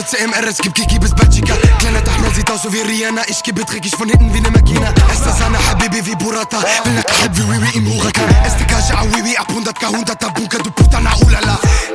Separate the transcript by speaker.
Speaker 1: sitze im RS, gib Kiki bis Belgika. Kleiner Tahna sieht aus so wie Rihanna, ich gebe dreckig von hinten wie ne Makina. Estasana, Habibi wie Burata, will ne Kahib wie Wiwi im Hurakan. STK, Wiwi, ab 100k, 100er Bunker, du Puta, na ulala.